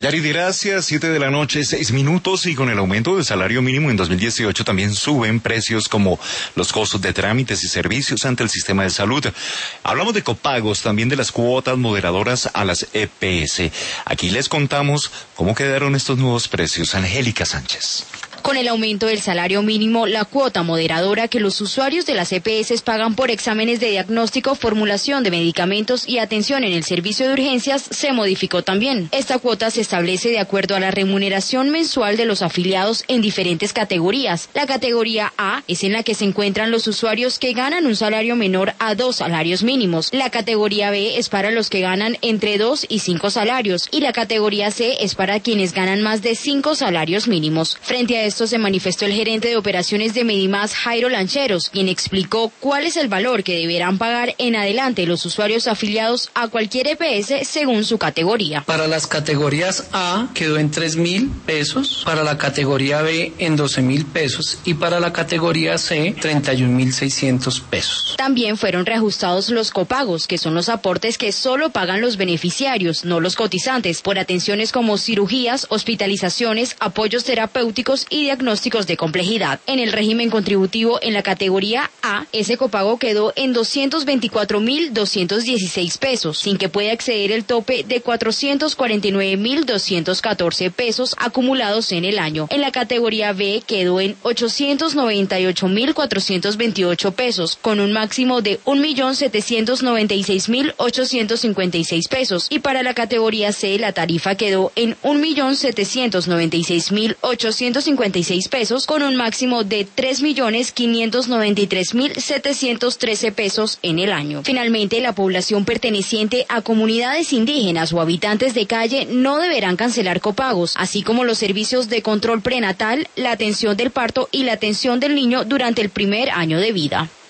Yaridi, gracias. 7 de la noche, 6 minutos, y con el aumento del salario mínimo en 2018 también suben precios como los costos de trámites y servicios ante el sistema de salud. Hablamos de copagos, también de las cuotas moderadoras a las EPS. Aquí les contamos cómo quedaron estos nuevos precios. Angélica Sánchez. Con el aumento del salario mínimo, la cuota moderadora que los usuarios de las EPS pagan por exámenes de diagnóstico, formulación de medicamentos y atención en el servicio de urgencias se modificó también. Esta cuota se establece de acuerdo a la remuneración mensual de los afiliados en diferentes categorías. La categoría A es en la que se encuentran los usuarios que ganan un salario menor a 2 salarios mínimos. La categoría B es para los que ganan entre 2 y 5 salarios. Y la categoría C es para quienes ganan más de 5 salarios mínimos. Frente a esto se manifestó el gerente de operaciones de Medimás, Jairo Lancheros, quien explicó cuál es el valor que deberán pagar en adelante los usuarios afiliados a cualquier EPS según su categoría. Para las categorías A quedó en 3.000 pesos, para la categoría B en 12.000 pesos y para la categoría C 31.600 pesos. También fueron reajustados los copagos, que son los aportes que solo pagan los beneficiarios, no los cotizantes, por atenciones como cirugías, hospitalizaciones, apoyos terapéuticos y diagnósticos de complejidad. En el régimen contributivo en la categoría A, ese copago quedó en 224.216 pesos, sin que pueda exceder el tope de 449.214 pesos acumulados en el año. En la categoría B quedó en 898.428 pesos, con un máximo de 1.796.856 pesos, y para la categoría C la tarifa quedó en 1.796.856 pesos, con un máximo de 3.593.713 pesos en el año. Finalmente, la población perteneciente a comunidades indígenas o habitantes de calle no deberán cancelar copagos, así como los servicios de control prenatal, la atención del parto y la atención del niño durante el primer año de vida.